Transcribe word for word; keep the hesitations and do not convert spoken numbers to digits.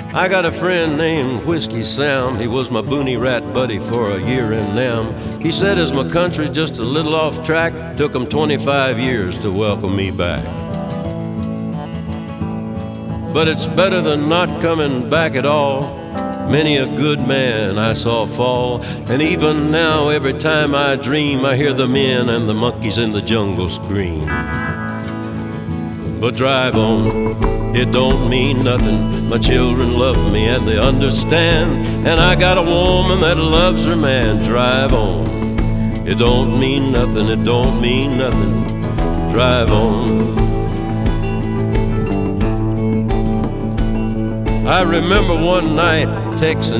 I got a friend named Whiskey Sam. He was my boonie rat buddy for a year in them. He said as my country just a little off track, took him twenty-five years to welcome me back. But it's better than not coming back at all. Many a good man I saw fall, and even now every time I dream I hear the men and the monkeys in the jungle scream. But drive on, it don't mean nothing. My children love me and they understand, and I got a woman that loves her man. Drive on, it don't mean nothing, it don't mean nothing. Drive on. I remember one night texting